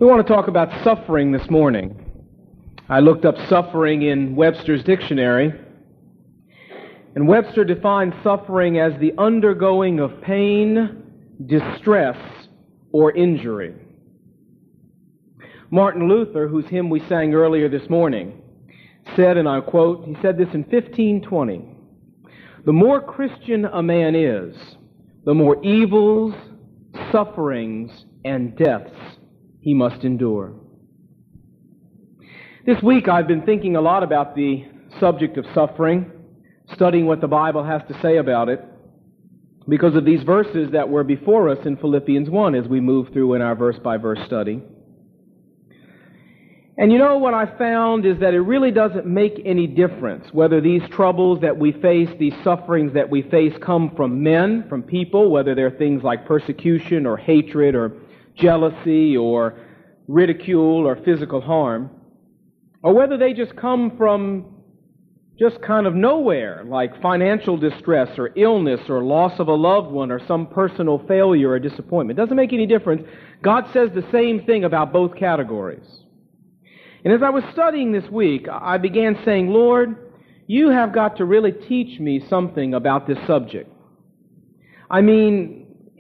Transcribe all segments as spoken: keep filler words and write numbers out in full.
We want to talk about suffering this morning. I looked up suffering in Webster's dictionary, and Webster defines suffering as the undergoing of pain, distress, or injury. Martin Luther, whose hymn we sang earlier this morning, said, and I quote, he said this in fifteen twenty, "The more Christian a man is, the more evils, sufferings, and deaths he must endure." This week I've been thinking a lot about the subject of suffering, studying what the Bible has to say about it, because of these verses that were before us in Philippians one as we move through in our verse-by-verse study. And you know what I found is that it really doesn't make any difference whether these troubles that we face, these sufferings that we face come from men, from people, whether they're things like persecution or hatred or jealousy or ridicule or physical harm, or whether they just come from just kind of nowhere, like financial distress or illness or loss of a loved one or some personal failure or disappointment. It doesn't make any difference. God says the same thing about both categories. And as I was studying this week, I began saying, Lord, you have got to really teach me something about this subject. I mean,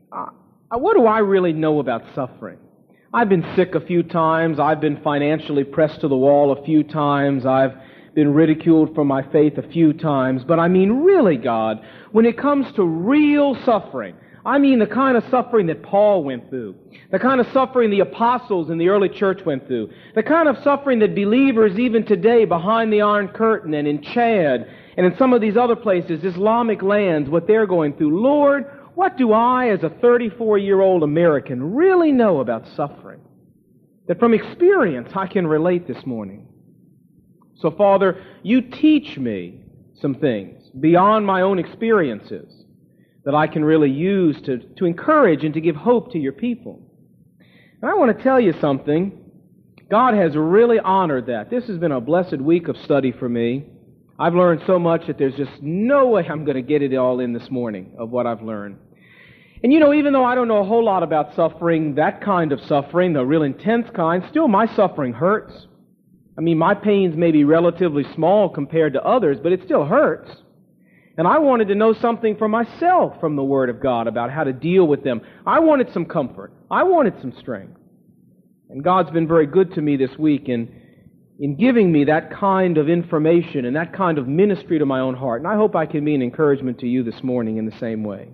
what do I really know about suffering? I've been sick a few times. I've been financially pressed to the wall a few times. I've been ridiculed for my faith a few times. But I mean, really, God, when it comes to real suffering, I mean the kind of suffering that Paul went through, the kind of suffering the apostles in the early church went through, the kind of suffering that believers even today behind the Iron Curtain and in Chad and in some of these other places, Islamic lands, what they're going through. Lord, what do I, as a thirty-four-year-old American, really know about suffering that from experience I can relate this morning? So, Father, you teach me some things beyond my own experiences that I can really use to, to encourage and to give hope to your people. And I want to tell you something. God has really honored that. This has been a blessed week of study for me. I've learned so much that there's just no way I'm going to get it all in this morning of what I've learned. And you know, even though I don't know a whole lot about suffering, that kind of suffering, the real intense kind, still my suffering hurts. I mean, my pains may be relatively small compared to others, but it still hurts. And I wanted to know something for myself from the Word of God about how to deal with them. I wanted some comfort. I wanted some strength. And God's been very good to me this week in in giving me that kind of information and that kind of ministry to my own heart. And I hope I can be an encouragement to you this morning in the same way.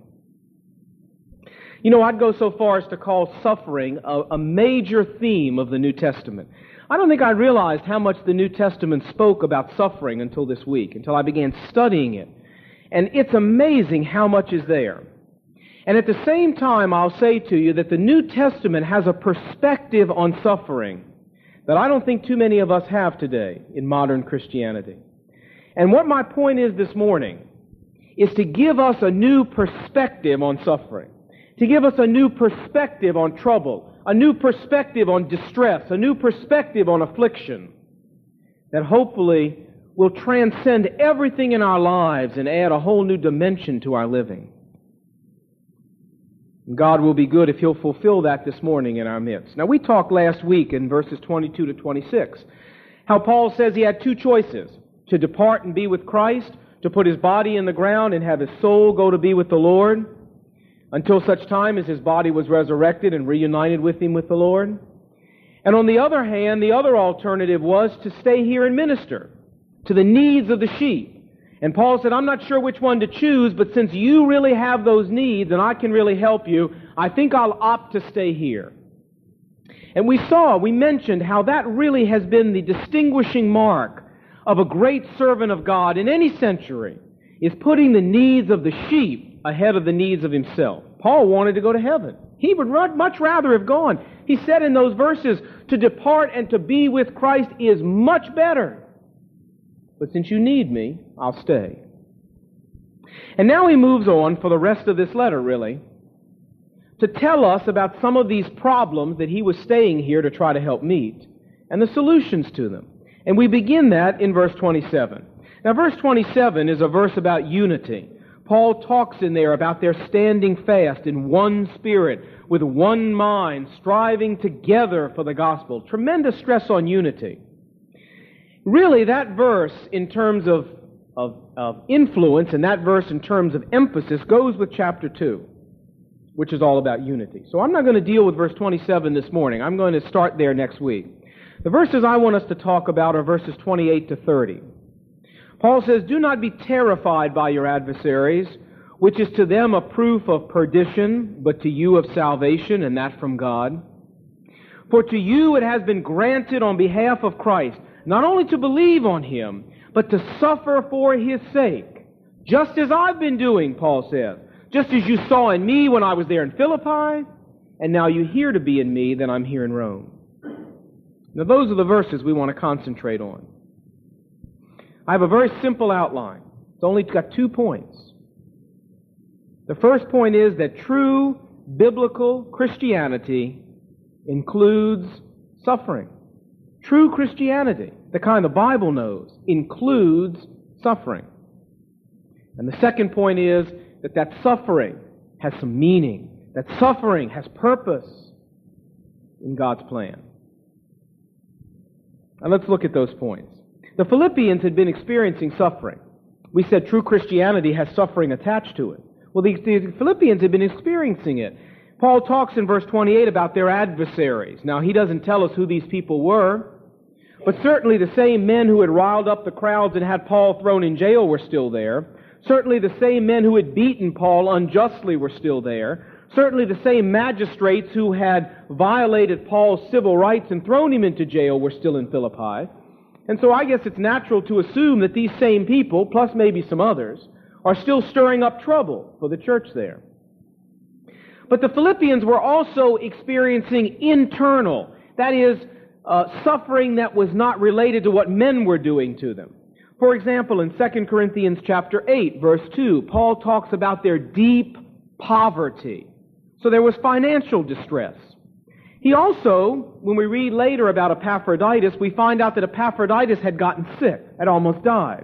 You know, I'd go so far as to call suffering a, a major theme of the New Testament. I don't think I realized how much the New Testament spoke about suffering until this week, until I began studying it. And it's amazing how much is there. And at the same time, I'll say to you that the New Testament has a perspective on suffering that I don't think too many of us have today in modern Christianity. And what my point is this morning is to give us a new perspective on suffering, to give us a new perspective on trouble, a new perspective on distress, a new perspective on affliction that hopefully will transcend everything in our lives and add a whole new dimension to our living. God will be good if He'll fulfill that this morning in our midst. Now, we talked last week in verses twenty-two to twenty-six how Paul says he had two choices: to depart and be with Christ, to put his body in the ground and have his soul go to be with the Lord until such time as his body was resurrected and reunited with him with the Lord. And on the other hand, the other alternative was to stay here and minister to the needs of the sheep. And Paul said, I'm not sure which one to choose, but since you really have those needs and I can really help you, I think I'll opt to stay here. And we saw, we mentioned how that really has been the distinguishing mark of a great servant of God in any century, is putting the needs of the sheep ahead of the needs of himself. Paul wanted to go to heaven. He would much rather have gone. He said in those verses, to depart and to be with Christ is much better. But since you need me, I'll stay. And now he moves on for the rest of this letter, really, to tell us about some of these problems that he was staying here to try to help meet and the solutions to them. And we begin that in verse twenty-seven. Now, verse twenty-seven is a verse about unity. Paul talks in there about their standing fast in one spirit, with one mind, striving together for the gospel. Tremendous stress on unity. Really, that verse in terms of, of, of influence, and that verse in terms of emphasis, goes with chapter two, which is all about unity. So I'm not going to deal with verse twenty-seven this morning. I'm going to start there next week. The verses I want us to talk about are verses twenty-eight to thirty. Paul says, "Do not be terrified by your adversaries, which is to them a proof of perdition, but to you of salvation, and that from God. For to you it has been granted on behalf of Christ, not only to believe on Him, but to suffer for His sake, just as I've been doing," Paul says, "just as you saw in me when I was there in Philippi, and now you hear to be in me that I'm here in Rome." Now those are the verses we want to concentrate on. I have a very simple outline. It's only got two points. The first point is that true biblical Christianity includes suffering. True Christianity, the kind the Bible knows, includes suffering. And the second point is that that suffering has some meaning, that suffering has purpose in God's plan. Now let's look at those points. The Philippians had been experiencing suffering. We said true Christianity has suffering attached to it. Well, the, the Philippians had been experiencing it. Paul talks in verse twenty-eight about their adversaries. Now, he doesn't tell us who these people were, but certainly the same men who had riled up the crowds and had Paul thrown in jail were still there. Certainly the same men who had beaten Paul unjustly were still there. Certainly the same magistrates who had violated Paul's civil rights and thrown him into jail were still in Philippi. And so I guess it's natural to assume that these same people, plus maybe some others, are still stirring up trouble for the church there. But the Philippians were also experiencing internal, that is, uh, suffering that was not related to what men were doing to them. For example, in Second Corinthians chapter eight, verse two, Paul talks about their deep poverty. So there was financial distress. He also, when we read later about Epaphroditus, we find out that Epaphroditus had gotten sick, had almost died.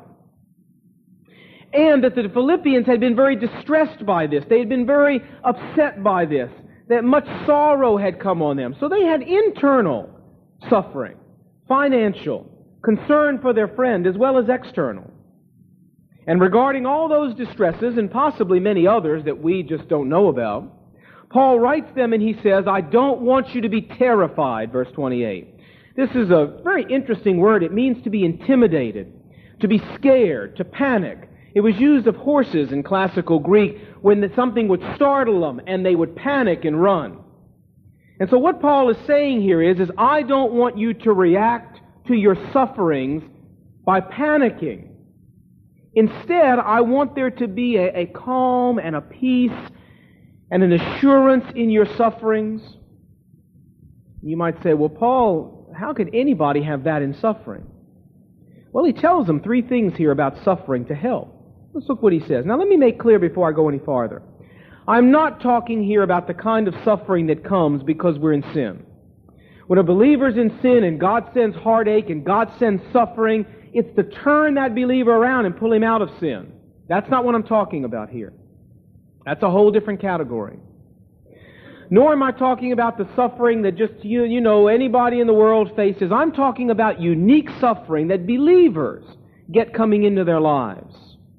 And that the Philippians had been very distressed by this. They had been very upset by this. That much sorrow had come on them. So they had internal suffering, financial, concern for their friend, as well as external. And regarding all those distresses, and possibly many others that we just don't know about, Paul writes them and he says, "I don't want you to be terrified," verse twenty-eight. This is a very interesting word. It means to be intimidated, to be scared, to panic. It was used of horses in classical Greek when something would startle them and they would panic and run. And so what Paul is saying here is, is I don't want you to react to your sufferings by panicking. Instead, I want there to be a, a calm and a peace and an assurance in your sufferings. You might say, well, Paul, how could anybody have that in suffering? Well, he tells them three things here about suffering to help. Let's look what he says. Now, let me make clear before I go any farther. I'm not talking here about the kind of suffering that comes because we're in sin. When a believer's in sin and God sends heartache and God sends suffering, it's to turn that believer around and pull him out of sin. That's not what I'm talking about here. That's a whole different category. Nor am I talking about the suffering that just, you, you know, anybody in the world faces. I'm talking about unique suffering that believers get coming into their lives.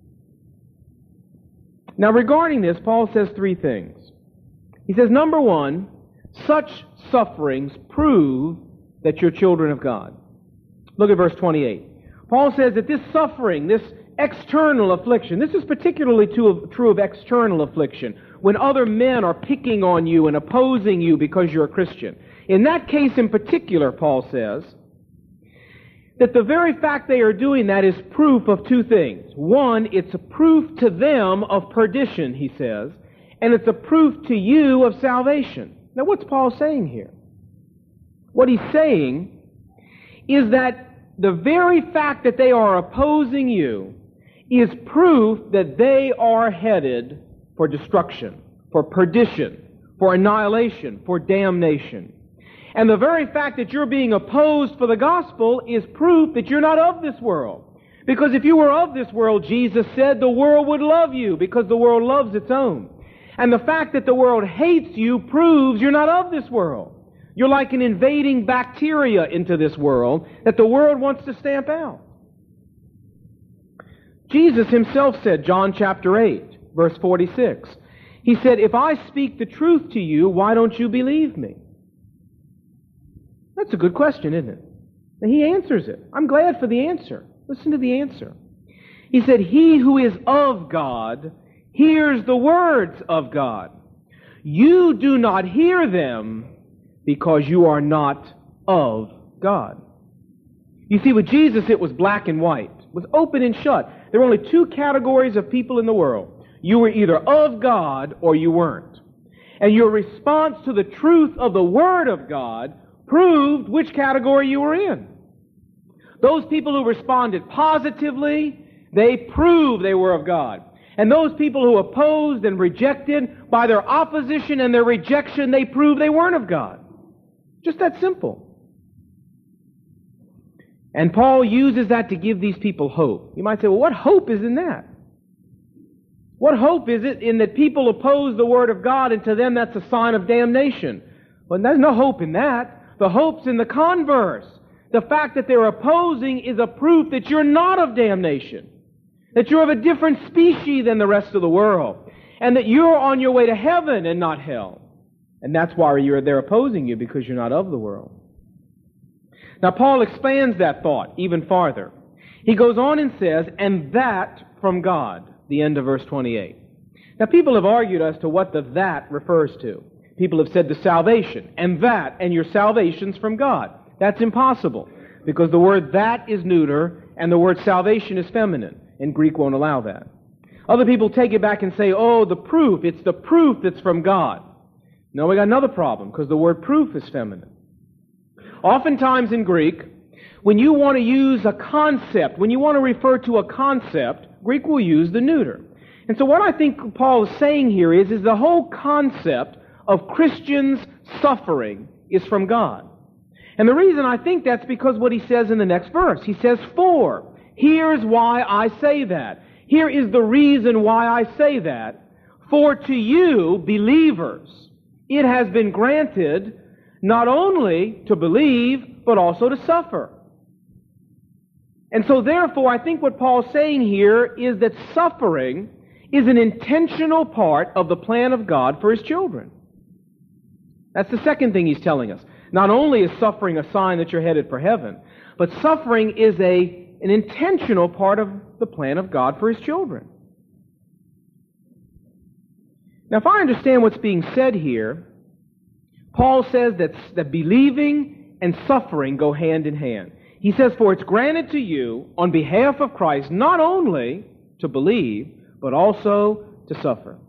Now, regarding this, Paul says three things. He says, number one, such sufferings prove that you're children of God. Look at verse twenty-eight. Paul says that this suffering, this external affliction, this is particularly true of external affliction, when other men are picking on you and opposing you because you're a Christian. In that case in particular, Paul says, that the very fact they are doing that is proof of two things. One, it's a proof to them of perdition, he says, and it's a proof to you of salvation. Now, what's Paul saying here? What he's saying is that the very fact that they are opposing you is proof that they are headed for destruction, for perdition, for annihilation, for damnation. And the very fact that you're being opposed for the gospel is proof that you're not of this world. Because if you were of this world, Jesus said, the world would love you because the world loves its own. And the fact that the world hates you proves you're not of this world. You're like an invading bacteria into this world that the world wants to stamp out. Jesus himself said, John chapter eight, verse forty-six, he said, if I speak the truth to you, why don't you believe me? That's a good question, isn't it? And he answers it. I'm glad for the answer. Listen to the answer. He said, he who is of God hears the words of God. You do not hear them because you are not of God. You see, with Jesus, it was black and white. It was open and shut. There were only two categories of people in the world. You were either of God or you weren't. And your response to the truth of the Word of God proved which category you were in. Those people who responded positively, they proved they were of God. And those people who opposed and rejected, by their opposition and their rejection, they proved they weren't of God. Just that simple. And Paul uses that to give these people hope. You might say, well, what hope is in that? What hope is it in that people oppose the Word of God, and to them that's a sign of damnation? Well, there's no hope in that. The hope's in the converse. The fact that they're opposing is a proof that you're not of damnation, that you're of a different species than the rest of the world, and that you're on your way to heaven and not hell. And that's why you're, they're opposing you, because you're not of the world. Now, Paul expands that thought even farther. He goes on and says, and that from God, the end of verse twenty-eight. Now, people have argued as to what the that refers to. People have said the salvation, and that, and your salvation's from God. That's impossible, because the word that is neuter, and the word salvation is feminine, and Greek won't allow that. Other people take it back and say, oh, the proof, it's the proof that's from God. No, we got another problem, because the word proof is feminine. Oftentimes in Greek, when you want to use a concept, when you want to refer to a concept, Greek will use the neuter. And so what I think Paul is saying here is, is the whole concept of Christians suffering is from God. And the reason I think that's because what he says in the next verse. He says, for. Here's why I say that. Here is the reason why I say that. For to you, believers, it has been granted not only to believe, but also to suffer. And so therefore, I think what Paul's saying here is that suffering is an intentional part of the plan of God for His children. That's the second thing he's telling us. Not only is suffering a sign that you're headed for heaven, but suffering is a, an intentional part of the plan of God for His children. Now, if I understand what's being said here, Paul says that, that believing and suffering go hand in hand. He says, for it's granted to you on behalf of Christ not only to believe, but also to suffer.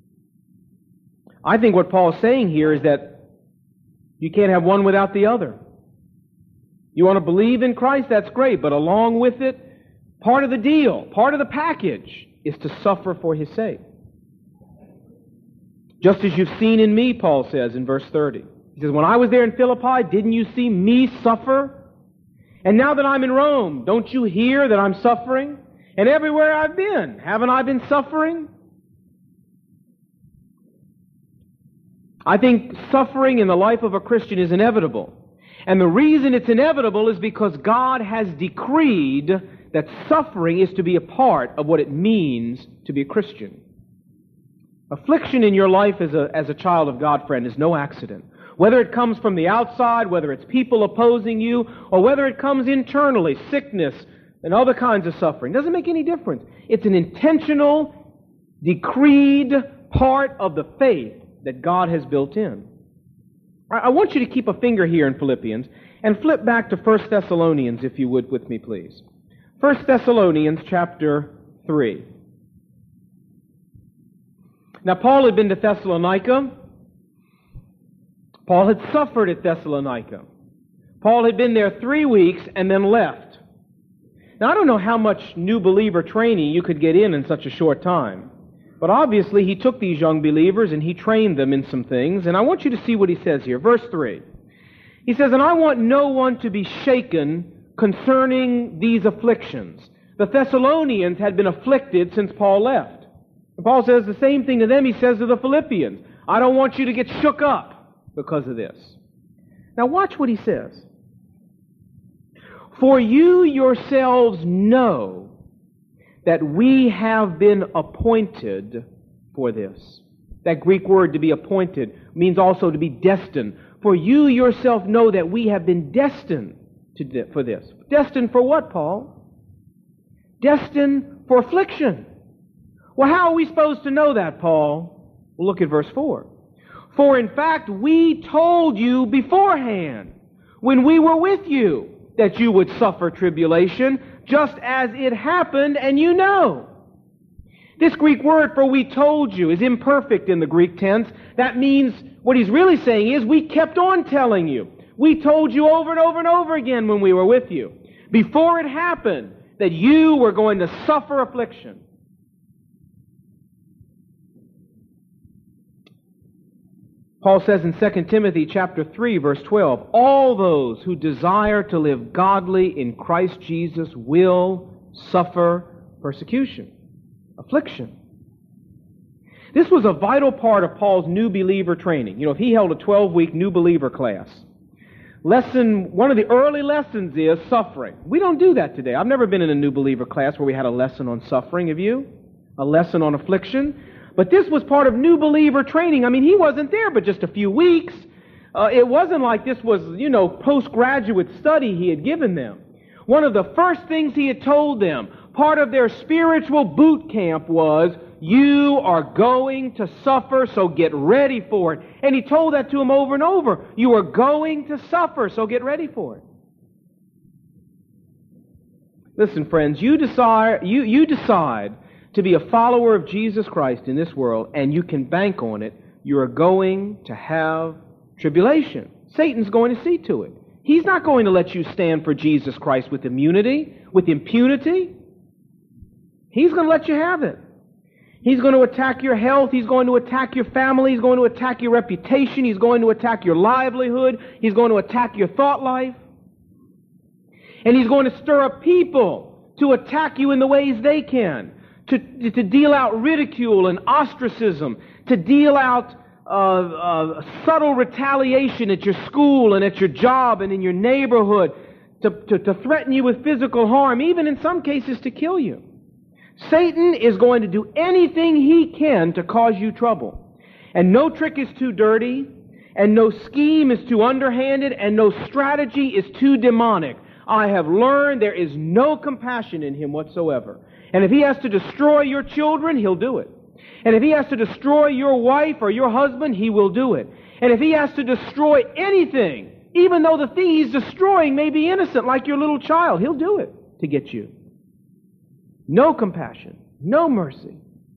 I think what Paul's saying here is that you can't have one without the other. You want to believe in Christ, that's great, but along with it, part of the deal, part of the package is to suffer for His sake. Just as you've seen in me, Paul says in verse thirty. He says, when I was there in Philippi, didn't you see me suffer? And now that I'm in Rome, don't you hear that I'm suffering? And everywhere I've been, haven't I been suffering? I think suffering in the life of a Christian is inevitable. And the reason it's inevitable is because God has decreed that suffering is to be a part of what it means to be a Christian. Affliction in your life as a, as a child of God, friend, is no accident. Whether it comes from the outside, whether it's people opposing you, or whether it comes internally, sickness and other kinds of suffering, doesn't make any difference. It's an intentional, decreed part of the faith that God has built in. I want you to keep a finger here in Philippians and flip back to First Thessalonians, if you would, with me, please. First Thessalonians chapter three. Now, Paul had been to Thessalonica. Paul had suffered at Thessalonica. Paul had been there three weeks and then left. Now, I don't know how much new believer training you could get in in such a short time. But obviously, he took these young believers and he trained them in some things. And I want you to see what he says here. Verse three. He says, and I want no one to be shaken concerning these afflictions. The Thessalonians had been afflicted since Paul left. And Paul says the same thing to them he says to the Philippians. I don't want you to get shook up because of this. Now watch what he says. For you yourselves know that we have been appointed for this. That Greek word to be appointed means also to be destined. For you yourself know that we have been destined to de- for this. Destined for what, Paul? Destined for affliction. Well, how are we supposed to know that, Paul? Well, look at verse four. For in fact, we told you beforehand, when we were with you, that you would suffer tribulation, just as it happened, and you know. This Greek word for we told you is imperfect in the Greek tense. That means what he's really saying is we kept on telling you. We told you over and over and over again when we were with you, before it happened, that you were going to suffer affliction. Paul says in Second Timothy chapter three, verse twelve, all those who desire to live godly in Christ Jesus will suffer persecution, affliction. This was a vital part of Paul's new believer training. You know, if he held a twelve-week new believer class, lesson, one of the early lessons is suffering. We don't do that today. I've never been in a new believer class where we had a lesson on suffering. Have you? A lesson on affliction? But this was part of new believer training. I mean, he wasn't there but just a few weeks. Uh, it wasn't like this was, you know, postgraduate study he had given them. One of the first things he had told them, part of their spiritual boot camp was, you are going to suffer, so get ready for it. And he told that to them over and over. You are going to suffer, so get ready for it. Listen, friends, you decide, you, you decide to be a follower of Jesus Christ in this world, and you can bank on it, you are going to have tribulation. Satan's going to see to it. He's not going to let you stand for Jesus Christ with immunity, with impunity. He's going to let you have it. He's going to attack your health. He's going to attack your family. He's going to attack your reputation. He's going to attack your livelihood. He's going to attack your thought life. And he's going to stir up people to attack you in the ways they can. To, to deal out ridicule and ostracism, to deal out uh, uh, subtle retaliation at your school and at your job and in your neighborhood, to, to, to threaten you with physical harm, even in some cases to kill you. Satan is going to do anything he can to cause you trouble. And no trick is too dirty, and no scheme is too underhanded, and no strategy is too demonic. I have learned there is no compassion in him whatsoever. And if he has to destroy your children, he'll do it. And if he has to destroy your wife or your husband, he will do it. And if he has to destroy anything, even though the thing he's destroying may be innocent, like your little child, he'll do it to get you. No compassion, no mercy.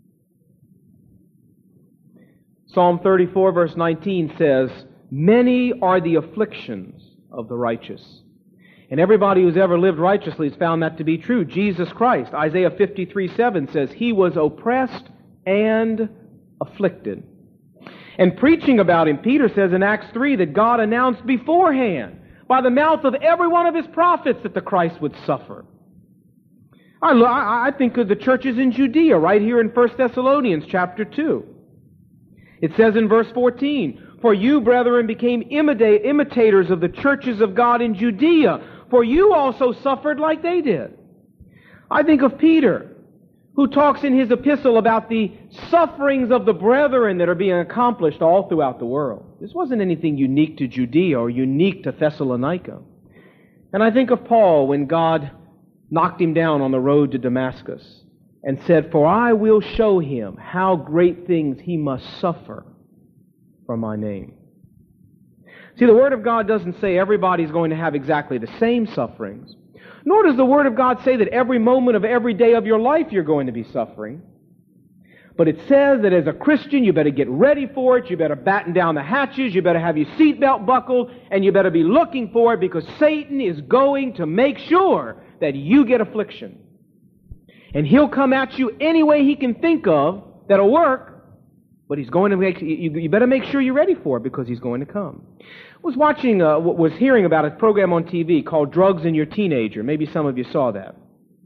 Psalm thirty-four, verse nineteen says, many are the afflictions of the righteous. And everybody who's ever lived righteously has found that to be true. Jesus Christ, Isaiah fifty-three, seven says, he was oppressed and afflicted. And preaching about him, Peter says in Acts three that God announced beforehand by the mouth of every one of his prophets that the Christ would suffer. I, I think of the churches in Judea right here in First Thessalonians chapter two. It says in verse fourteen, for you, brethren, became imita- imitators of the churches of God in Judea, for you also suffered like they did. I think of Peter, who talks in his epistle about the sufferings of the brethren that are being accomplished all throughout the world. This wasn't anything unique to Judea or unique to Thessalonica. And I think of Paul when God knocked him down on the road to Damascus and said, for I will show him how great things he must suffer for my name. See, the Word of God doesn't say everybody's going to have exactly the same sufferings. Nor does the Word of God say that every moment of every day of your life you're going to be suffering. But it says that as a Christian, you better get ready for it, you better batten down the hatches, you better have your seatbelt buckled, and you better be looking for it because Satan is going to make sure that you get affliction. And he'll come at you any way he can think of that'll work, but he's going to make, you, you better make sure you're ready for it because he's going to come. I was watching, uh, was hearing about a program on T V called Drugs in Your Teenager. Maybe some of you saw that.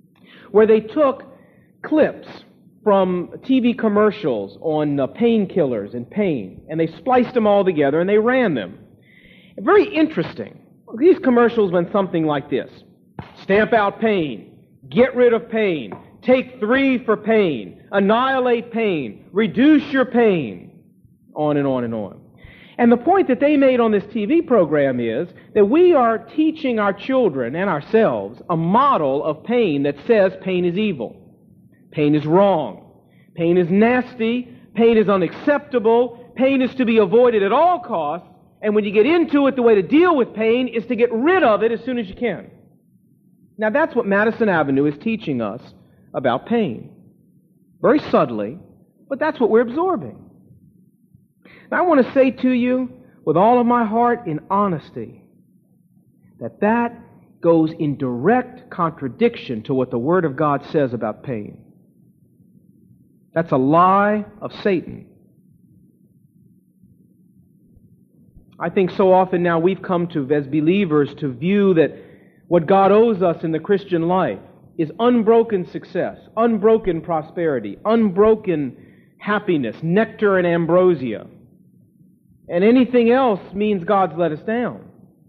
where they took clips from T V commercials on uh, painkillers and pain, and they spliced them all together and they ran them. Very interesting. These commercials went something like this: stamp out pain, get rid of pain, take three for pain, annihilate pain, reduce your pain, on and on and on. And the point that they made on this T V program is that we are teaching our children and ourselves a model of pain that says pain is evil. Pain is wrong. Pain is nasty. Pain is unacceptable. Pain is to be avoided at all costs. And when you get into it, the way to deal with pain is to get rid of it as soon as you can. Now that's what Madison Avenue is teaching us about pain. Very subtly, but that's what we're absorbing. Now I want to say to you, with all of my heart, in honesty, that that goes in direct contradiction to what the Word of God says about pain. That's a lie of Satan. I think so often now we've come to, as believers, to view that what God owes us in the Christian life is unbroken success, unbroken prosperity, unbroken happiness, nectar and ambrosia. And anything else means God's let us down.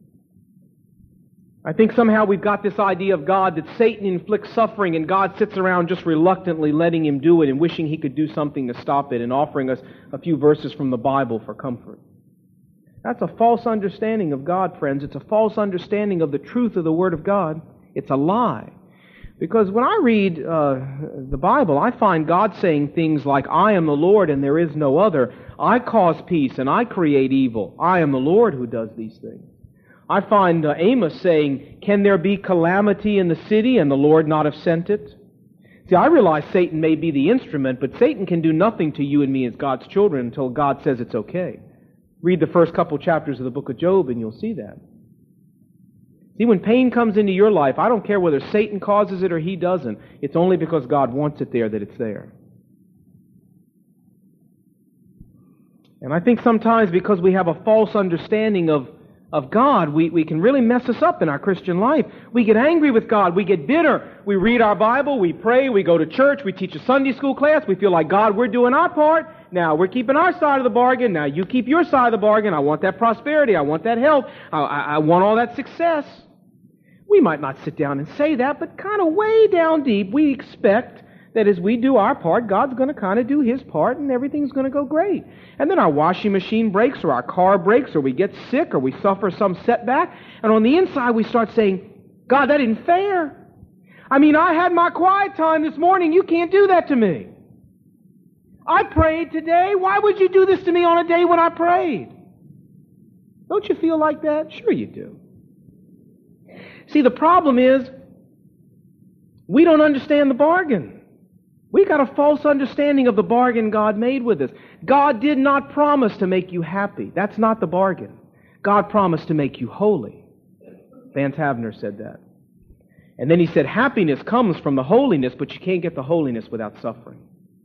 I think somehow we've got this idea of God that Satan inflicts suffering and God sits around just reluctantly letting him do it and wishing he could do something to stop it and offering us a few verses from the Bible for comfort. That's a false understanding of God, friends. It's a false understanding of the truth of the Word of God. It's a lie. Because when I read uh, the Bible, I find God saying things like, I am the Lord and there is no other. I cause peace and I create evil. I am the Lord who does these things. I find uh, Amos saying, can there be calamity in the city and the Lord not have sent it? See, I realize Satan may be the instrument, but Satan can do nothing to you and me as God's children until God says it's okay. Read the first couple chapters of the book of Job and you'll see that. See, when pain comes into your life, I don't care whether Satan causes it or he doesn't. It's only because God wants it there that it's there. And I think sometimes because we have a false understanding of of God, we, we can really mess us up in our Christian life. We get angry with God. We get bitter. We read our Bible. We pray. We go to church. We teach a Sunday school class. We feel like, God, we're doing our part. Now, we're keeping our side of the bargain. Now, you keep your side of the bargain. I want that prosperity. I want that health. I, I, I want all that success. We might not sit down and say that, but kind of way down deep, we expect that as we do our part, God's going to kind of do His part and everything's going to go great. And then our washing machine breaks or our car breaks or we get sick or we suffer some setback. And on the inside we start saying, God, that isn't fair. I mean, I had my quiet time this morning. You can't do that to me. I prayed today. Why would you do this to me on a day when I prayed? Don't you feel like that? Sure you do. See, the problem is we don't understand the bargain. We got a false understanding of the bargain God made with us. God did not promise to make you happy. That's not the bargain. God promised to make you holy. Vance Havner said that. And then he said happiness comes from the holiness, but you can't get the holiness without suffering.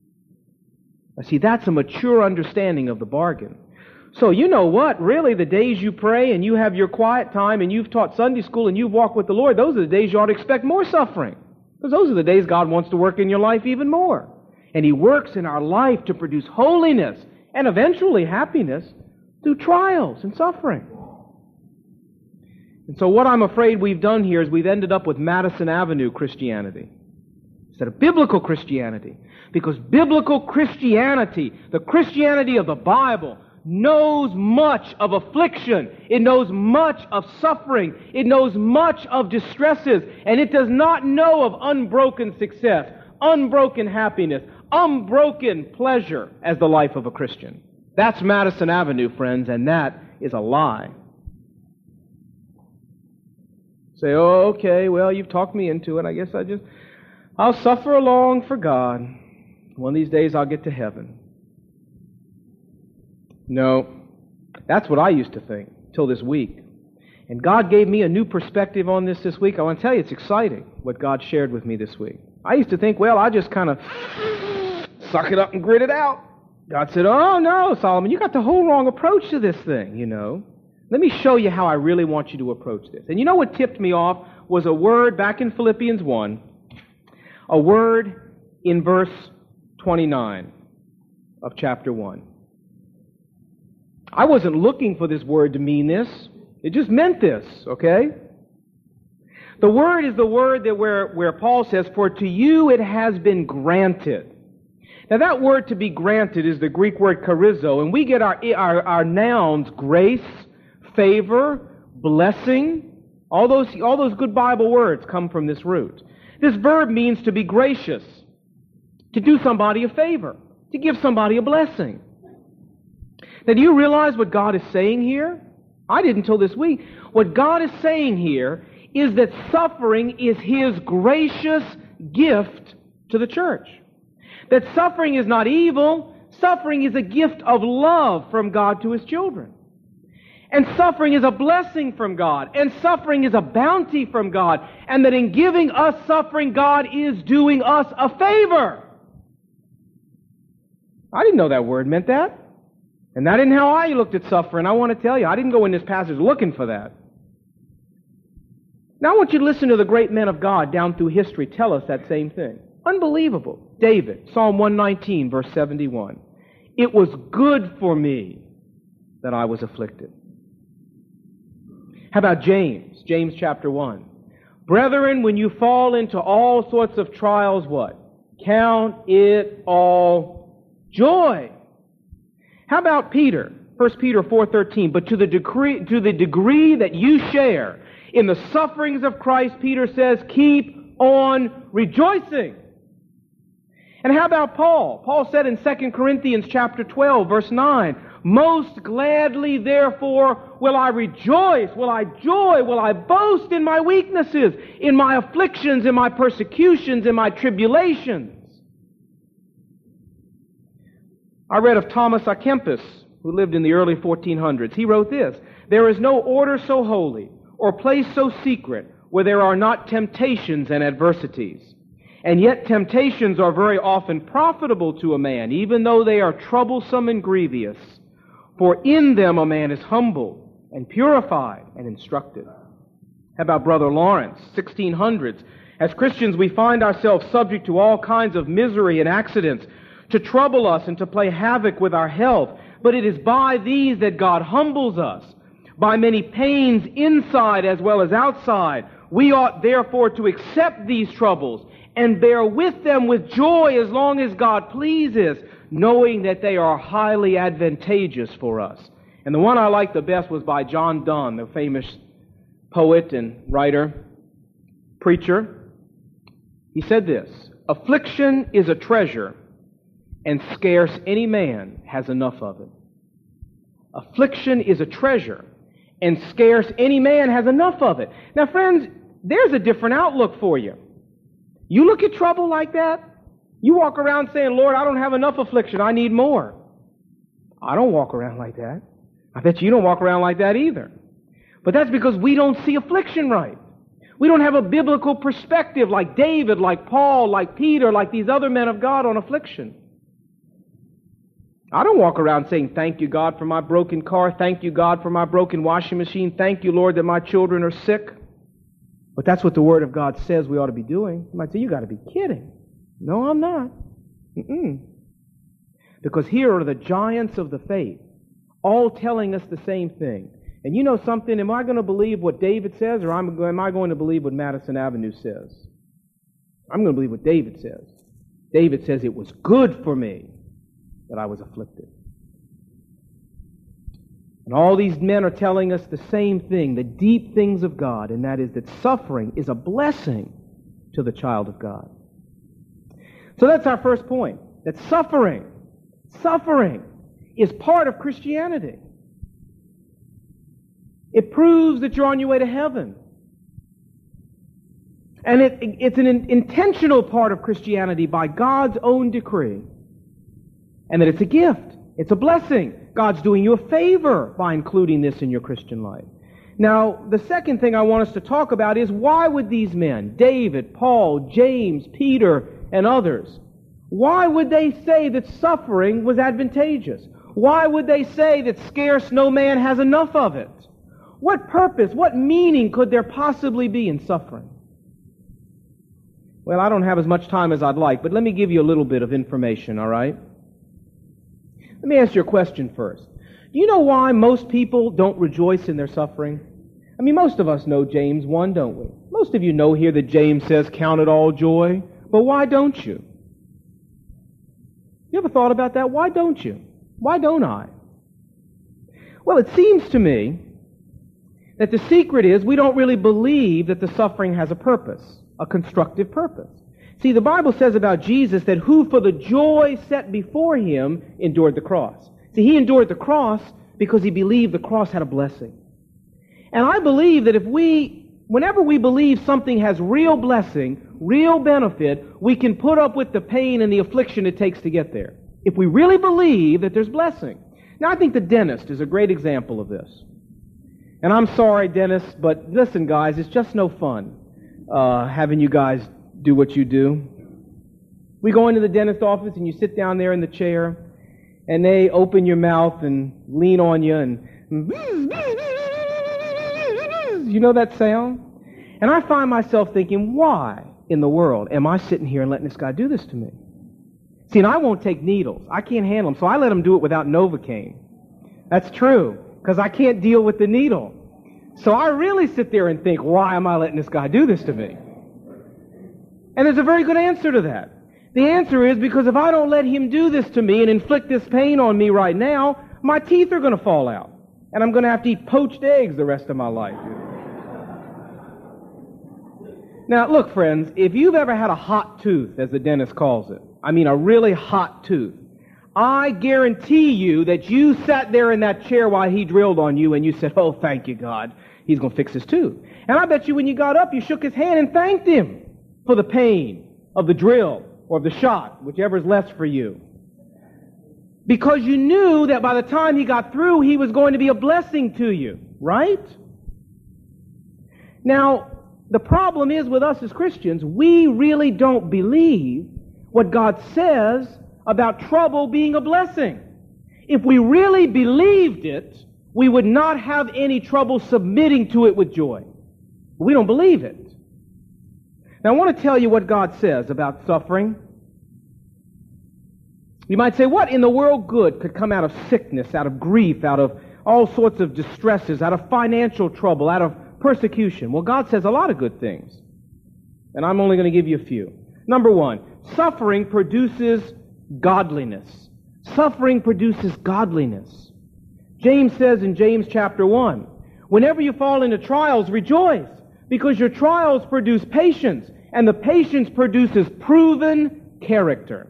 Now see, that's a mature understanding of the bargain. So you know what? Really, the days you pray and you have your quiet time and you've taught Sunday school and you've walked with the Lord, those are the days you ought to expect more suffering. Because those are the days God wants to work in your life even more. And He works in our life to produce holiness and eventually happiness through trials and suffering. And so what I'm afraid we've done here is we've ended up with Madison Avenue Christianity instead of biblical Christianity. Because biblical Christianity, the Christianity of the Bible, knows much of affliction. It knows much of suffering. It knows much of distresses. And it does not know of unbroken success, unbroken happiness, unbroken pleasure as the life of a Christian. That's Madison Avenue, friends, and that is a lie. Say, oh, okay, well, you've talked me into it. I guess I just, I'll suffer along for God. One of these days I'll get to heaven. No, that's what I used to think till this week. And God gave me a new perspective on this this week. I want to tell you, it's exciting what God shared with me this week. I used to think, well, I'll just kind of suck it up and grit it out. God said, oh, no, Solomon, you got the whole wrong approach to this thing, you know. Let me show you how I really want you to approach this. And you know what tipped me off was a word back in Philippians one. A word in verse twenty-nine of chapter one. I wasn't looking for this word to mean this. It just meant this, okay? The word is the word that where, where Paul says, "For to you it has been granted." Now that word to be granted is the Greek word charizo, and we get our, our, our nouns grace, favor, blessing. All those, all those good Bible words come from this root. This verb means to be gracious, to do somebody a favor, to give somebody a blessing. Now, do you realize what God is saying here? I didn't until this week. What God is saying here is that suffering is His gracious gift to the church. That suffering is not evil. Suffering is a gift of love from God to His children. And suffering is a blessing from God. And suffering is a bounty from God. And that in giving us suffering, God is doing us a favor. I didn't know that word meant that. And that isn't how I looked at suffering. I want to tell you, I didn't go in this passage looking for that. Now I want you to listen to the great men of God down through history tell us that same thing. Unbelievable. David, Psalm one nineteen, verse seventy-one. "It was good for me that I was afflicted." How about James? James chapter one. "Brethren, when you fall into all sorts of trials," what? "Count it all joy." How about Peter? First Peter four thirteen. "But to the degree, to the degree that you share in the sufferings of Christ," Peter says, "keep on rejoicing." And how about Paul? Paul said in Second Corinthians chapter twelve, verse nine, "Most gladly, therefore, will I rejoice, will I joy, will I boast in my weaknesses, in my afflictions, in my persecutions, in my tribulations." I read of Thomas à Kempis, who lived in the early fourteen hundreds. He wrote this: "There is no order so holy or place so secret where there are not temptations and adversities. And yet temptations are very often profitable to a man, even though they are troublesome and grievous. For in them a man is humbled and purified and instructed." How about Brother Lawrence, sixteen hundreds? "As Christians we find ourselves subject to all kinds of misery and accidents to trouble us and to play havoc with our health. But it is by these that God humbles us, by many pains inside as well as outside. We ought therefore to accept these troubles and bear with them with joy as long as God pleases, knowing that they are highly advantageous for us." And the one I liked the best was by John Donne, the famous poet and writer, preacher. He said this: "Affliction is a treasure, and scarce any man has enough of it." Affliction is a treasure, and scarce any man has enough of it. Now, friends, there's a different outlook for you. You look at trouble like that, you walk around saying, "Lord, I don't have enough affliction, I need more." I don't walk around like that. I bet you don't walk around like that either. But that's because we don't see affliction right. We don't have a biblical perspective like David, like Paul, like Peter, like these other men of God on affliction. I don't walk around saying, "Thank you, God, for my broken car. Thank you, God, for my broken washing machine. Thank you, Lord, that my children are sick." But that's what the Word of God says we ought to be doing. You might say, "You got to be kidding." No, I'm not. Mm-mm. Because here are the giants of the faith, all telling us the same thing. And you know something? Am I going to believe what David says, or am I going to believe what Madison Avenue says? I'm going to believe what David says. David says, "It was good for me that I was afflicted." And all these men are telling us the same thing, the deep things of God, and that is that suffering is a blessing to the child of God. So that's our first point, that suffering, suffering is part of Christianity. It proves that you're on your way to heaven. And it, it's an intentional part of Christianity by God's own decree. And that it's a gift. It's a blessing. God's doing you a favor by including this in your Christian life. Now, the second thing I want us to talk about is, why would these men, David, Paul, James, Peter, and others, why would they say that suffering was advantageous? Why would they say that scarce no man has enough of it? What purpose, what meaning could there possibly be in suffering? Well, I don't have as much time as I'd like, but let me give you a little bit of information, all right? Let me ask you a question first. Do you know why most people don't rejoice in their suffering? I mean, most of us know James one, don't we? Most of you know here that James says, count it all joy. But why don't you? You ever thought about that? Why don't you? Why don't I? Well, it seems to me that the secret is we don't really believe that the suffering has a purpose, a constructive purpose. See, the Bible says about Jesus that who for the joy set before him endured the cross. See, he endured the cross because he believed the cross had a blessing. And I believe that if we, whenever we believe something has real blessing, real benefit, we can put up with the pain and the affliction it takes to get there. If we really believe that there's blessing. Now, I think the dentist is a great example of this. And I'm sorry, dentists, but listen, guys, it's just no fun uh, having you guys do what you do. We go into the dentist office and you sit down there in the chair and they open your mouth and lean on you and you know that sound? And I find myself thinking, why in the world am I sitting here and letting this guy do this to me? See, and I won't take needles. I can't handle them, so I let him do it without Novocaine. That's true, because I can't deal with the needle. So I really sit there and think, why am I letting this guy do this to me? And there's a very good answer to that. The answer is because if I don't let him do this to me and inflict this pain on me right now, my teeth are going to fall out. And I'm going to have to eat poached eggs the rest of my life. Now, look, friends, if you've ever had a hot tooth, as the dentist calls it, I mean a really hot tooth, I guarantee you that you sat there in that chair while he drilled on you and you said, oh, thank you, God, he's going to fix his tooth. And I bet you when you got up, you shook his hand and thanked him for the pain of the drill or the shot, whichever is less for you. Because you knew that by the time he got through, he was going to be a blessing to you, right? Now, the problem is with us as Christians, we really don't believe what God says about trouble being a blessing. If we really believed it, we would not have any trouble submitting to it with joy. We don't believe it. Now, I want to tell you what God says about suffering. You might say, what in the world good could come out of sickness, out of grief, out of all sorts of distresses, out of financial trouble, out of persecution? Well, God says a lot of good things. And I'm only going to give you a few. Number one, suffering produces godliness. Suffering produces godliness. James says in James chapter one, whenever you fall into trials, rejoice, because your trials produce patience, and the patience produces proven character.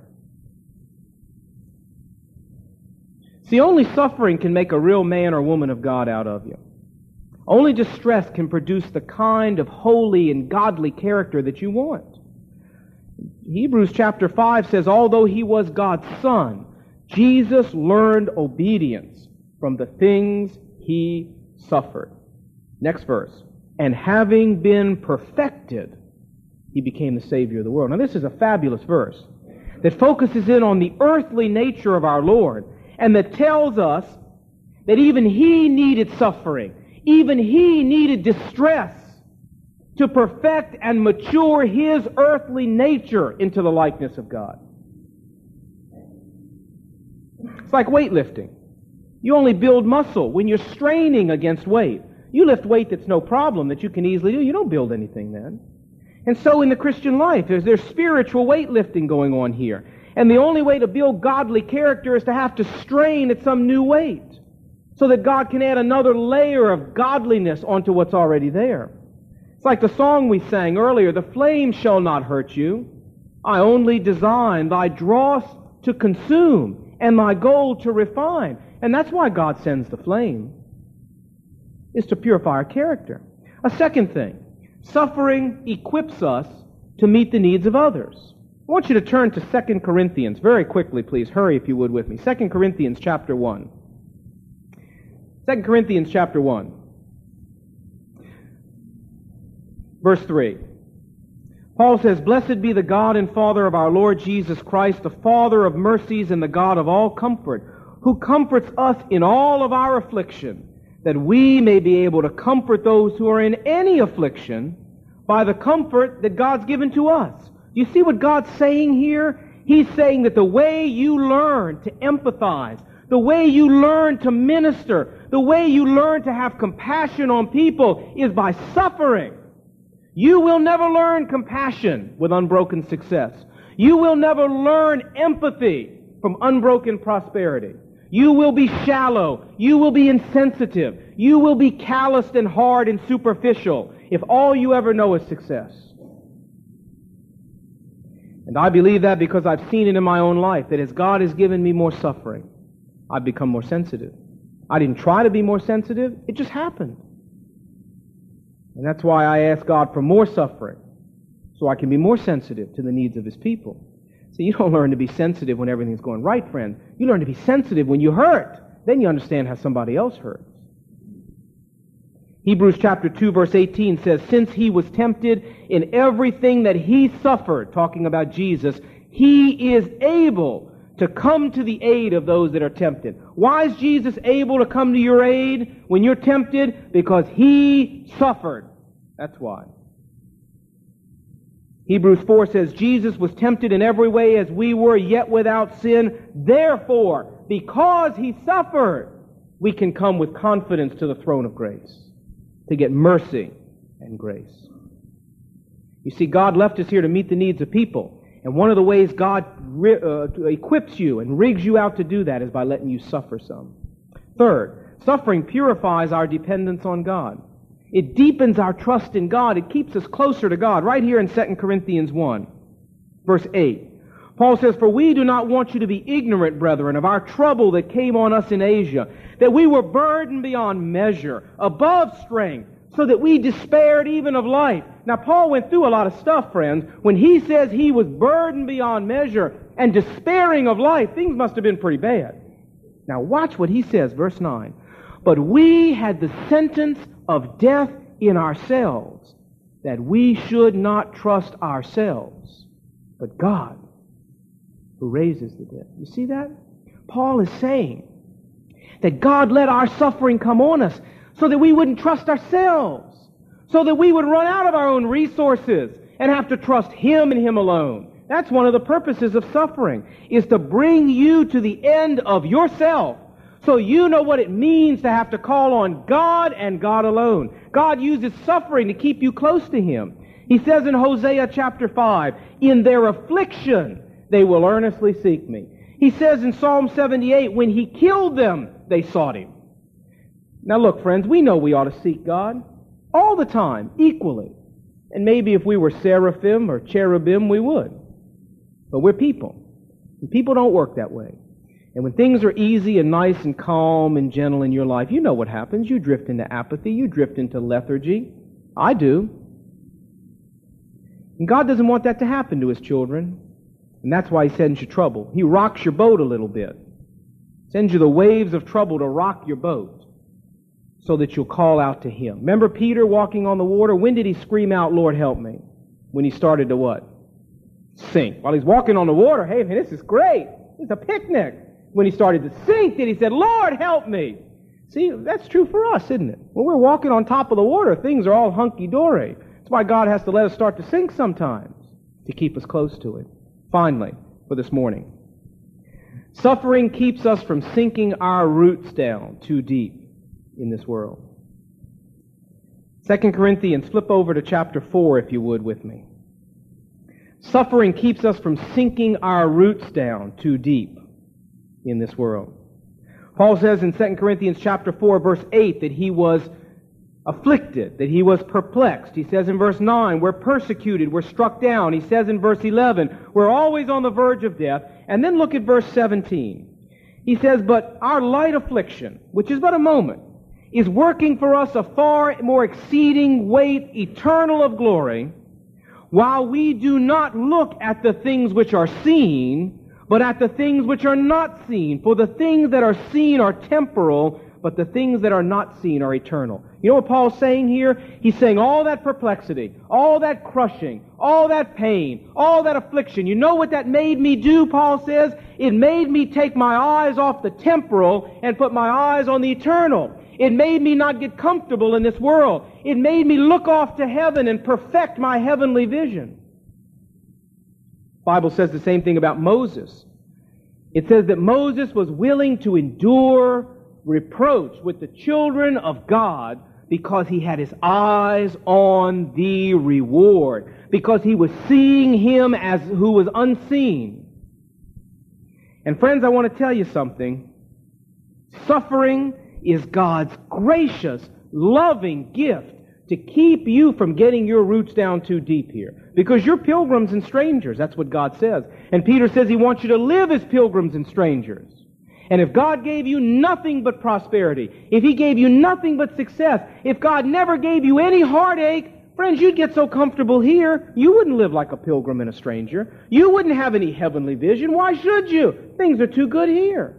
See, only suffering can make a real man or woman of God out of you. Only distress can produce the kind of holy and godly character that you want. Hebrews chapter five says, although he was God's son, Jesus learned obedience from the things he suffered. Next verse. And having been perfected, he became the Savior of the world. Now this is a fabulous verse that focuses in on the earthly nature of our Lord and that tells us that even he needed suffering. Even he needed distress to perfect and mature his earthly nature into the likeness of God. It's like weightlifting. You only build muscle when you're straining against weight. You lift weight that's no problem, that you can easily do. You don't build anything then. And so in the Christian life, there's, there's spiritual weightlifting going on here. And the only way to build godly character is to have to strain at some new weight so that God can add another layer of godliness onto what's already there. It's like the song we sang earlier, the flame shall not hurt you. I only design thy dross to consume and thy gold to refine. And that's why God sends the flame, is to purify our character. A second thing, suffering equips us to meet the needs of others. I want you to turn to Second Corinthians very quickly, please. Hurry if you would with me. Second Corinthians chapter one. Second Corinthians chapter one. Verse three. Paul says, blessed be the God and Father of our Lord Jesus Christ, the Father of mercies and the God of all comfort, who comforts us in all of our affliction, that we may be able to comfort those who are in any affliction by the comfort that God's given to us. Do you see what God's saying here? He's saying that the way you learn to empathize, the way you learn to minister, the way you learn to have compassion on people is by suffering. You will never learn compassion with unbroken success. You will never learn empathy from unbroken prosperity. You will be shallow. You will be insensitive. You will be calloused and hard and superficial if all you ever know is success. And I believe that because I've seen it in my own life, that as God has given me more suffering, I've become more sensitive. I didn't try to be more sensitive. It just happened. And that's why I ask God for more suffering, so I can be more sensitive to the needs of His people. See, you don't learn to be sensitive when everything's going right, friends. You learn to be sensitive when you hurt. Then you understand how somebody else hurts. Hebrews chapter two, verse eighteen says, since He was tempted in everything that He suffered, talking about Jesus, He is able to come to the aid of those that are tempted. Why is Jesus able to come to your aid when you're tempted? Because He suffered. That's why. Hebrews four says, Jesus was tempted in every way as we were, yet without sin. Therefore, because He suffered, we can come with confidence to the throne of grace to get mercy and grace. You see, God left us here to meet the needs of people. And one of the ways God uh, equips you and rigs you out to do that is by letting you suffer some. Third, suffering purifies our dependence on God. It deepens our trust in God. It keeps us closer to God. Right here in Second Corinthians one, verse eight. Paul says, for we do not want you to be ignorant, brethren, of our trouble that came on us in Asia, that we were burdened beyond measure, above strength, so that we despaired even of life. Now, Paul went through a lot of stuff, friends. When he says he was burdened beyond measure and despairing of life, things must have been pretty bad. Now, watch what he says, verse nine. But we had the sentence of death in ourselves, that we should not trust ourselves, but God, who raises the dead. You see that? Paul is saying that God let our suffering come on us so that we wouldn't trust ourselves, so that we would run out of our own resources and have to trust Him and Him alone. That's one of the purposes of suffering, is to bring you to the end of yourself so you know what it means to have to call on God and God alone. God uses suffering to keep you close to Him. He says in Hosea chapter five, in their affliction they will earnestly seek me. He says in Psalm seventy-eight, when He killed them, they sought Him. Now look, friends, we know we ought to seek God all the time, equally. And maybe if we were seraphim or cherubim, we would. But we're people. And people don't work that way. And when things are easy and nice and calm and gentle in your life, you know what happens. You drift into apathy. You drift into lethargy. I do. And God doesn't want that to happen to His children. And that's why He sends you trouble. He rocks your boat a little bit. Sends you the waves of trouble to rock your boat so that you'll call out to Him. Remember Peter walking on the water? When did he scream out, Lord, help me? When he started to what? Sink. While he's walking on the water, hey, man, this is great. It's a picnic. When he started to sink, then he said, Lord, help me. See, that's true for us, isn't it? When we're walking on top of the water, things are all hunky-dory. That's why God has to let us start to sink sometimes, to keep us close to it. Finally, for this morning, suffering keeps us from sinking our roots down too deep in this world. Second Corinthians, flip over to chapter four, if you would, with me. Suffering keeps us from sinking our roots down too deep in this world. Paul says in Second Corinthians chapter four, verse eight, that he was afflicted, that he was perplexed. He says in verse nine, we're persecuted, we're struck down. He says in verse eleven, we're always on the verge of death. And then look at verse seventeen. He says, but our light affliction, which is but a moment, is working for us a far more exceeding weight, eternal of glory, while we do not look at the things which are seen, but at the things which are not seen. For the things that are seen are temporal, but the things that are not seen are eternal. You know what Paul's saying here? He's saying all that perplexity, all that crushing, all that pain, all that affliction. You know what that made me do, Paul says? It made me take my eyes off the temporal and put my eyes on the eternal. It made me not get comfortable in this world. It made me look off to heaven and perfect my heavenly vision. The Bible says the same thing about Moses. It says that Moses was willing to endure reproach with the children of God because he had his eyes on the reward, because he was seeing him as who was unseen. And friends, I want to tell you something. Suffering is God's gracious, loving gift to keep you from getting your roots down too deep here. Because you're pilgrims and strangers. That's what God says. And Peter says he wants you to live as pilgrims and strangers. And if God gave you nothing but prosperity, if He gave you nothing but success, if God never gave you any heartache, friends, you'd get so comfortable here, you wouldn't live like a pilgrim and a stranger. You wouldn't have any heavenly vision. Why should you? Things are too good here.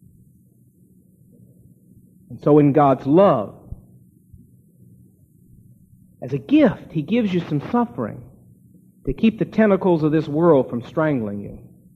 And so in God's love, as a gift, He gives you some suffering to keep the tentacles of this world from strangling you.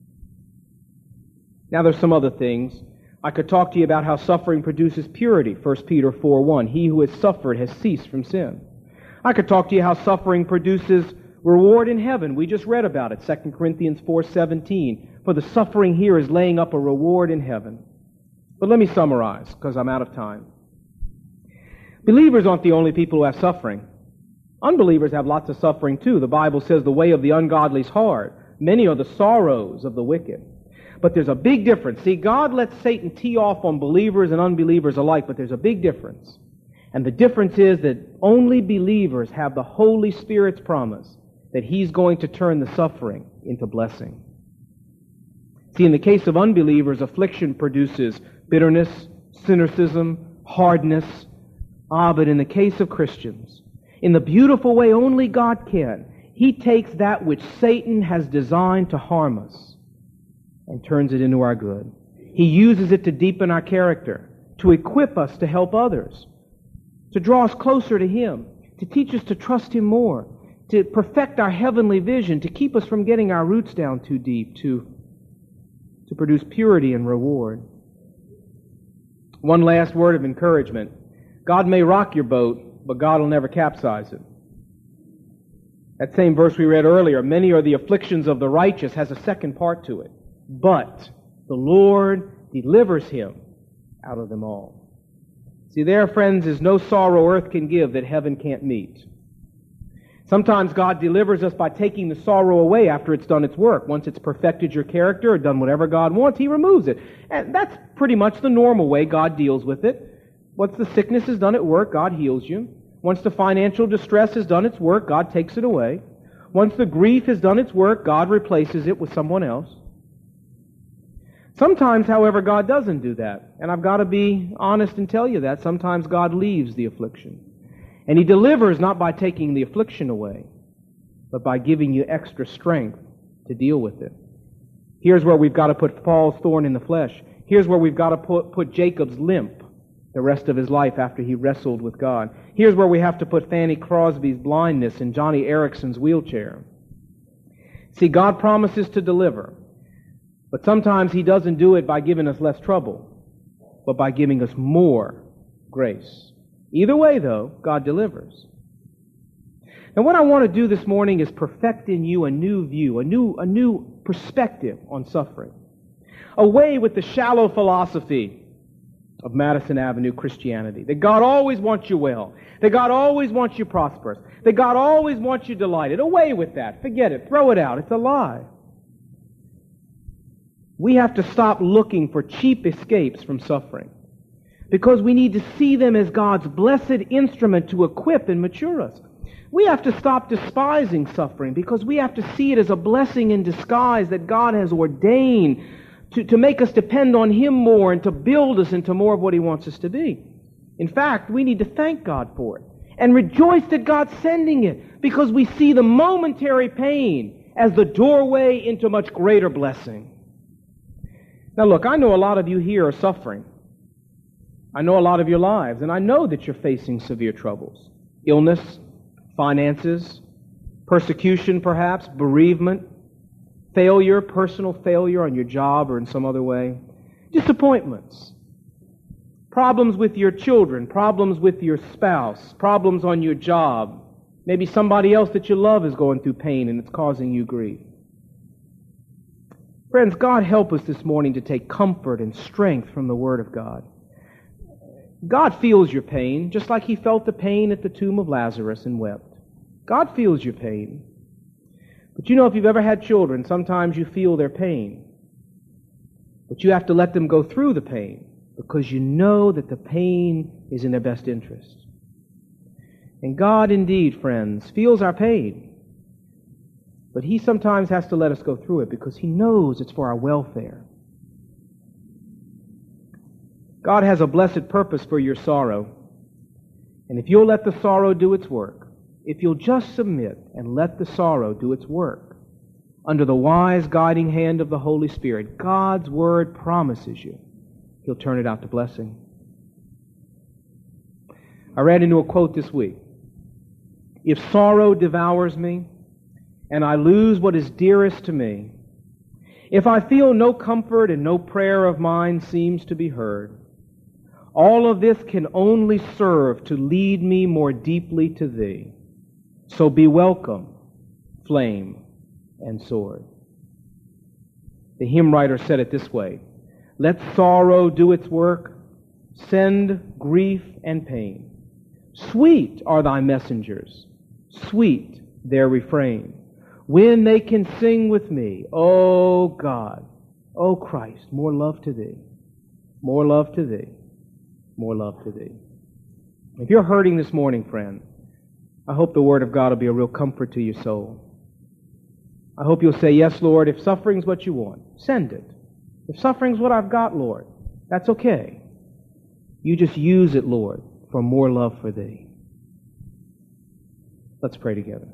Now there's some other things. I could talk to you about how suffering produces purity, First Peter four one. He who has suffered has ceased from sin. I could talk to you how suffering produces reward in heaven. We just read about it, Second Corinthians four seventeen. For the suffering here is laying up a reward in heaven. But let me summarize, because I'm out of time. Believers aren't the only people who have suffering. Unbelievers have lots of suffering too. The Bible says the way of the ungodly is hard. Many are the sorrows of the wicked. But there's a big difference. See, God lets Satan tee off on believers and unbelievers alike, but there's a big difference. And the difference is that only believers have the Holy Spirit's promise that He's going to turn the suffering into blessing. See, in the case of unbelievers, affliction produces bitterness, cynicism, hardness. Ah, but in the case of Christians, in the beautiful way only God can, He takes that which Satan has designed to harm us and turns it into our good. He uses it to deepen our character, to equip us to help others, to draw us closer to Him, to teach us to trust Him more, to perfect our heavenly vision, to keep us from getting our roots down too deep, to, to produce purity and reward. One last word of encouragement. God may rock your boat, but God will never capsize it. That same verse we read earlier, many are the afflictions of the righteous, has a second part to it. But the Lord delivers him out of them all. See, there, friends, is no sorrow earth can give that heaven can't meet. Sometimes God delivers us by taking the sorrow away after it's done its work. Once it's perfected your character or done whatever God wants, He removes it. And that's pretty much the normal way God deals with it. Once the sickness is done at work, God heals you. Once the financial distress has done its work, God takes it away. Once the grief has done its work, God replaces it with someone else. Sometimes, however, God doesn't do that. And I've got to be honest and tell you that. Sometimes God leaves the affliction. And He delivers not by taking the affliction away, but by giving you extra strength to deal with it. Here's where we've got to put Paul's thorn in the flesh. Here's where we've got to put, put Jacob's limp the rest of his life after he wrestled with God. Here's where we have to put Fanny Crosby's blindness and Johnny Erickson's wheelchair. See, God promises to deliver. But sometimes He doesn't do it by giving us less trouble, but by giving us more grace. Either way, though, God delivers. Now, what I want to do this morning is perfect in you a new view, a new, a new perspective on suffering. Away with the shallow philosophy of Madison Avenue Christianity, that God always wants you well, that God always wants you prosperous, that God always wants you delighted. Away with that. Forget it. Throw it out. It's a lie. We have to stop looking for cheap escapes from suffering, because we need to see them as God's blessed instrument to equip and mature us. We have to stop despising suffering, because we have to see it as a blessing in disguise that God has ordained to, to make us depend on Him more and to build us into more of what He wants us to be. In fact, we need to thank God for it and rejoice that God's sending it, because we see the momentary pain as the doorway into much greater blessing. Now look, I know a lot of you here are suffering. I know a lot of your lives, and I know that you're facing severe troubles. Illness, finances, persecution perhaps, bereavement, failure, personal failure on your job or in some other way, disappointments, problems with your children, problems with your spouse, problems on your job. Maybe somebody else that you love is going through pain and it's causing you grief. Friends, God help us this morning to take comfort and strength from the Word of God. God feels your pain, just like He felt the pain at the tomb of Lazarus and wept. God feels your pain. But you know, if you've ever had children, sometimes you feel their pain. But you have to let them go through the pain, because you know that the pain is in their best interest. And God indeed, friends, feels our pain. But He sometimes has to let us go through it because He knows it's for our welfare. God has a blessed purpose for your sorrow. And if you'll let the sorrow do its work, if you'll just submit and let the sorrow do its work, under the wise guiding hand of the Holy Spirit, God's Word promises you He'll turn it out to blessing. I ran into a quote this week. If sorrow devours me, and I lose what is dearest to me, if I feel no comfort and no prayer of mine seems to be heard, all of this can only serve to lead me more deeply to Thee. So be welcome, flame and sword. The hymn writer said it this way: let sorrow do its work, send grief and pain. Sweet are Thy messengers, sweet their refrain, when they can sing with me, O God, O Christ, more love to Thee, more love to Thee, more love to Thee. If you're hurting this morning, friend, I hope the Word of God will be a real comfort to your soul. I hope you'll say, yes, Lord, if suffering's what you want, send it. If suffering's what I've got, Lord, that's okay. You just use it, Lord, for more love for Thee. Let's pray together.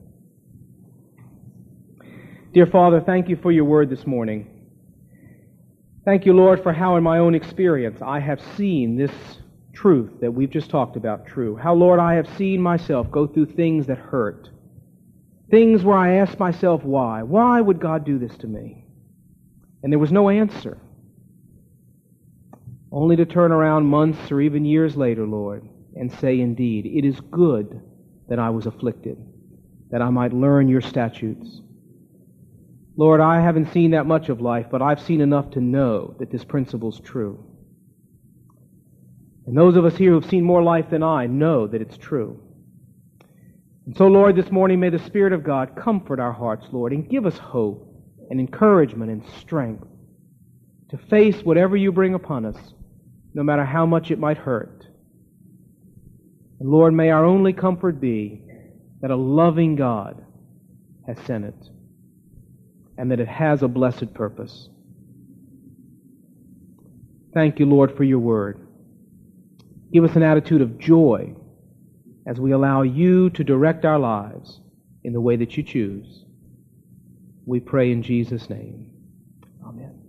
Dear Father, thank You for Your Word this morning. Thank You, Lord, for how in my own experience I have seen this truth that we've just talked about true. How, Lord, I have seen myself go through things that hurt. Things where I asked myself, why? Why would God do this to me? And there was no answer. Only to turn around months or even years later, Lord, and say, indeed, it is good that I was afflicted, that I might learn Your statutes. Lord, I haven't seen that much of life, but I've seen enough to know that this principle's true. And those of us here who've seen more life than I know that it's true. And so, Lord, this morning may the Spirit of God comfort our hearts, Lord, and give us hope and encouragement and strength to face whatever You bring upon us, no matter how much it might hurt. And Lord, may our only comfort be that a loving God has sent it, and that it has a blessed purpose. Thank You, Lord, for Your Word. Give us an attitude of joy as we allow You to direct our lives in the way that You choose. We pray in Jesus' name. Amen.